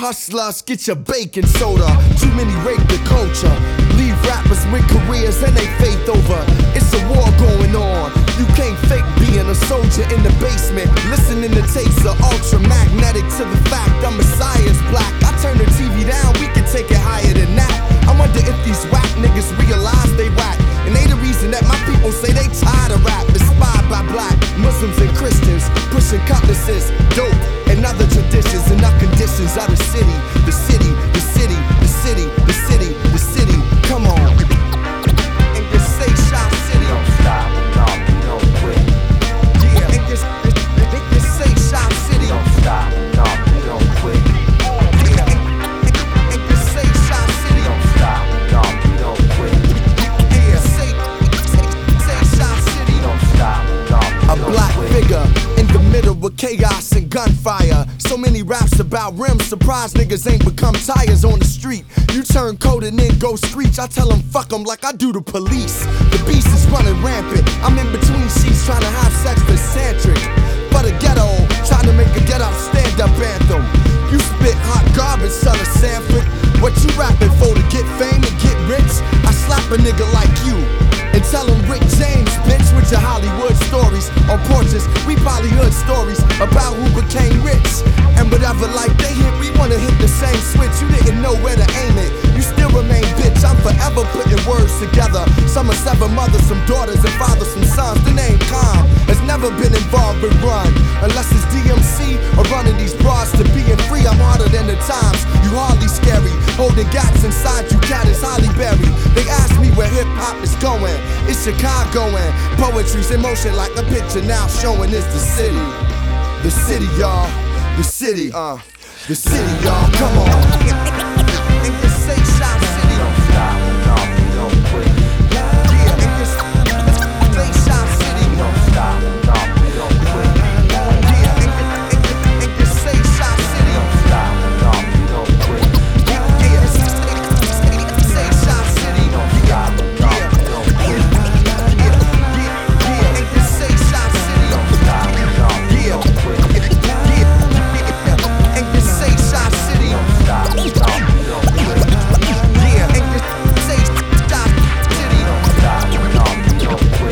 Hustlers, get your baking soda. Too many rape the culture. Leave rappers with careers and they faith over. It's a war going on. You can't fake being a soldier in the basement. Listening to tapes of ultra magnetic to the fact I'm Messiah's black. I turn the TV down, we can take it higher than that. I wonder if these whack niggas realize they whack. And they the reason that my people say they tired of rap. Inspired by black Muslims and Christians, pushing cutlasses, dope, and other traditions and our conditions of the city. The city, the city, the city, the city, the city. Come on. And just say Shop City. Don't stop, no, don't quit. Yeah, and just say Shop City. Don't stop, no, don't quit. Yeah, and just say Shop City. Don't stop, no, don't quit. Yeah, say Shop City. Don't stop, no, A don't black quit. figure in the middle of chaos and gunfire. So many raps about rims, surprised niggas ain't become tires on the street. You turn cold and then go screech. I tell them fuck them like I do the police. The beast is running rampant. I'm in between sheets trying to have sex with Santric. For the ghetto, trying to make a get up stand-up anthem. You spit hot garbage, son of Sanford. What you rapping for, to get fame and get rich? I slap a nigga like you and tell him Rick James, bitch, with your Hollywood stories. On porches, we Bollywood stories about who became rich. And whatever life they hit, we wanna hit the same switch. You didn't know where to aim it, you still remain bitch. I'm forever putting words together. Some are seven mothers, some daughters, and fathers, some sons. The name Calm has never been involved with run. Unless it's DMC or running these bars to being free. I'm harder than the times, you hardly scary. Holding gats inside you, cat is Holly Berry. They ask me where hip hop is going. It's Chicago and poetry's in motion like a picture now showing it's the city. The city, y'all. The city, the city, y'all. Come on. And just say Shop City. Don't stop, no, don't quit. Yeah, and just say Shop City. Don't stop, no, don't quit. Yeah, and just say Shop City. Don't stop, no, don't quit. Yeah, say Shop City. Don't stop, no, don't quit. Yeah, and just say Shop City. Don't stop, no, don't quit. And just say Shop City. Don't stop, no, don't quit. Yeah, and just say Shop City. Don't stop, no, don't quit.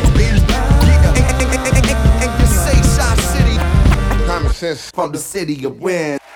And just say Shop City. Common sense. From the city of wind.